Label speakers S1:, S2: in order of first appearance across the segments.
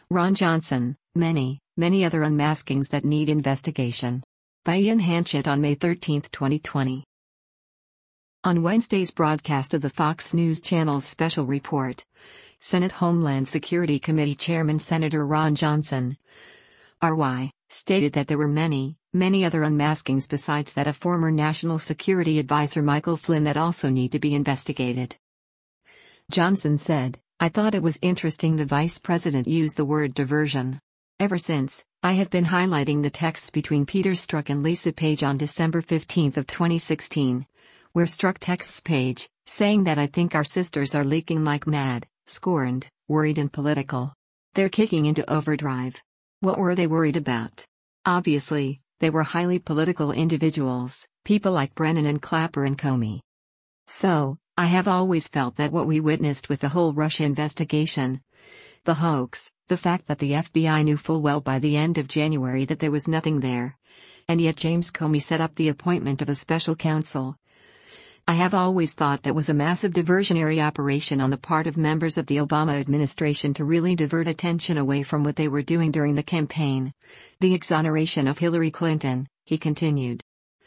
S1: Ron Johnson, many other unmaskings that need investigation. By Ian Hanchett on May 13, 2020. On Wednesday's broadcast of the Fox News Channel's special report, Senate Homeland Security Committee Chairman Senator Ron Johnson, RY, stated that there were many other unmaskings besides that of former National Security Advisor Michael Flynn that also need to be investigated. Johnson said, "I thought it was interesting the Vice President used the word diversion. Ever since, I have been highlighting the texts between Peter Strzok and Lisa Page on December 15 of 2016, where Strzok texts Page, saying that I think our sisters are leaking like mad, scorned, worried and political. They're kicking into overdrive. What were they worried about? Obviously, they were highly political individuals, people like Brennan and Clapper and Comey. So, I have always felt that what we witnessed with the whole Russia investigation, the hoax, the fact that the FBI knew full well by the end of January that there was nothing there, and yet James Comey set up the appointment of a special counsel. I have always thought that was a massive diversionary operation on the part of members of the Obama administration to really divert attention away from what they were doing during the campaign, the exoneration of Hillary Clinton," he continued.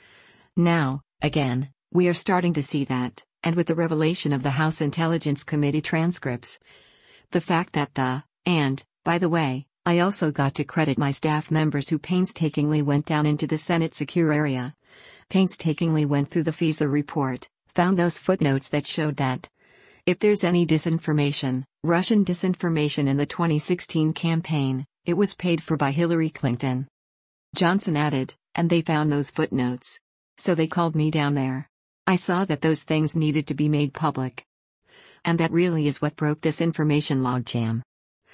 S1: Now, again, we are starting to see that, and with the revelation of the House Intelligence Committee transcripts, the fact that and, by the way, I also got to credit my staff members who painstakingly went down into the Senate secure area, painstakingly went through the FISA report, found those footnotes that showed that, if there's any disinformation, Russian disinformation in the 2016 campaign, it was paid for by Hillary Clinton. Johnson added, and they found those footnotes. So they called me down there. I saw that those things needed to be made public. And that really is what broke this information logjam.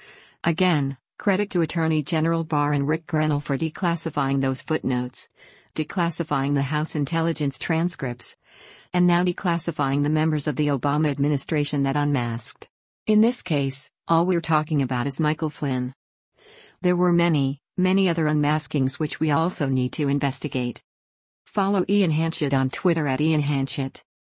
S1: Again, credit to Attorney General Barr and Rick Grenell for declassifying those footnotes, declassifying the House intelligence transcripts, and now declassifying the members of the Obama administration that unmasked. In this case, all we're talking about is Michael Flynn. There were many other unmaskings which we also need to investigate. Follow Ian Hanchett on Twitter @IanHanchett.